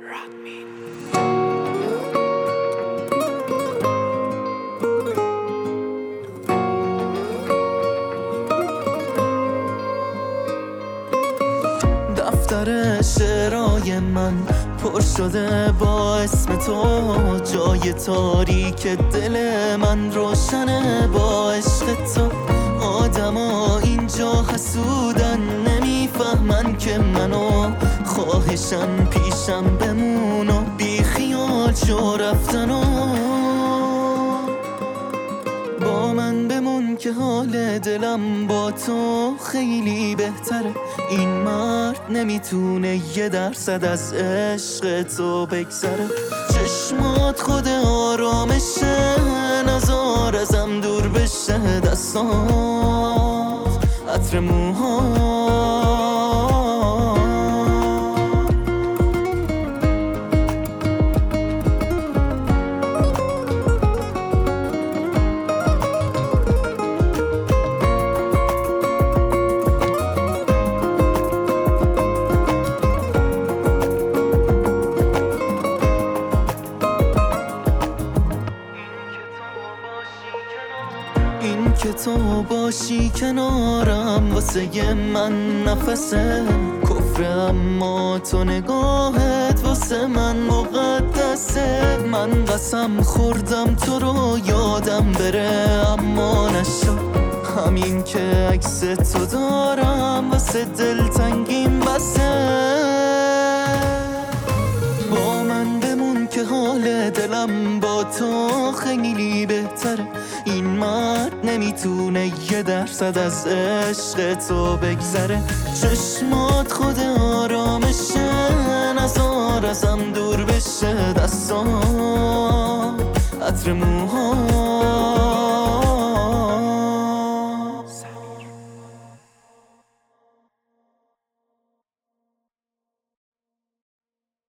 دفتر شعرهای من پر شده با اسم تو، جای تاریک دل من روشنه با عشق تو. آدما اینجا حسودن، نمیفهمن که منو خواهشن پیشم بمون و بی خیال شو رفتن و با من بمون که حال دلم با تو خیلی بهتره. این مرد نمیتونه 1% از عشق تو بگذره. چشمات خود آرامشه، نزار ازم دور بشه، دستات عطر موها. این که تو باشی کنارم واسه من نفسه کفر، اما تو نگاهت واسه من مقدسه. من قسم خوردم تو رو یادم بره اما نشد، همین که عکس تو دارم واسه دلتنگیم بسه. با من بمون که حال دلم با تو خیلی بهتره. این مرد نمیتونه 1% از عشق تو بگذره. چشمات خود آرامشه، نزار ازم دور بشه، دستات عطر موها.